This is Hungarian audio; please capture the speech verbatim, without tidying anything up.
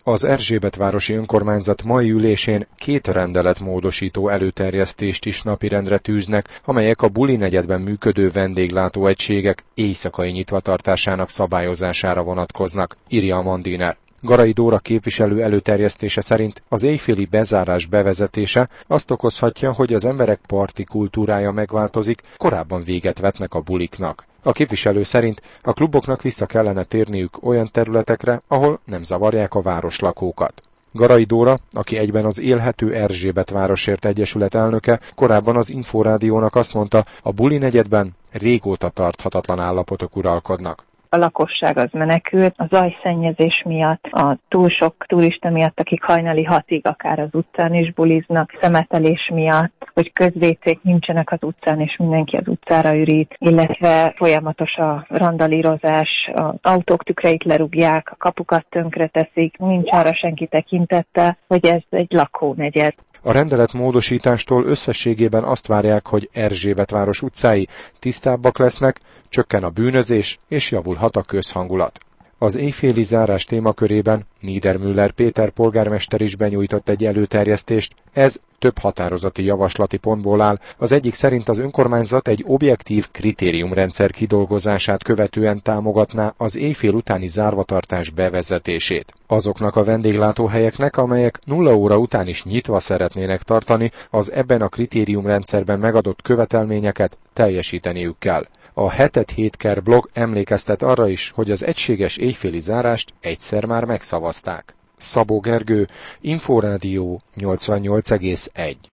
Az Erzsébetvárosi önkormányzat mai ülésén két rendeletmódosító előterjesztést is napirendre tűznek, amelyek a Buli negyedben működő vendéglátóegységek éjszakai nyitvatartásának szabályozására vonatkoznak, írja a Mandiner. Garai Dóra képviselő előterjesztése szerint az éjféli bezárás bevezetése azt okozhatja, hogy az emberek parti kultúrája megváltozik, korábban véget vetnek a buliknak. A képviselő szerint a kluboknak vissza kellene térniük olyan területekre, ahol nem zavarják a városlakókat. Garai Dóra, aki egyben az Élhető Erzsébetvárosért Egyesület elnöke, korábban az Inforádiónak azt mondta, a Buli negyedben régóta tarthatatlan állapotok uralkodnak. A lakosság az menekült, a zajszennyezés miatt, a túl sok turista miatt, akik hajnali hatig akár az utcán is buliznak, szemetelés miatt, hogy közvécék nincsenek az utcán, és mindenki az utcára ürít, illetve folyamatos a randalírozás, az autók tükreit lerúgják, a kapukat tönkre teszik, nincs arra senki tekintette, hogy ez egy lakónegyed. A rendelet módosítástól összességében azt várják, hogy Erzsébetváros utcái tisztábbak lesznek, csökken a bűnözés és javulhat a közhangulat. Az éjféli zárás témakörében Niedermüller Péter polgármester is benyújtott egy előterjesztést, ez több határozati javaslati pontból áll, az egyik szerint az önkormányzat egy objektív kritériumrendszer kidolgozását követően támogatná az éjfél utáni zárvatartás bevezetését. Azoknak a vendéglátóhelyeknek, amelyek nulla óra után is nyitva szeretnének tartani, az ebben a kritériumrendszerben megadott követelményeket teljesíteniük kell. A Hetet Hétker blog emlékeztet arra is, hogy az egységes éjféli zárást egyszer már megszavazták. Szabó Gergő, Inforádió nyolcvannyolc egész egy.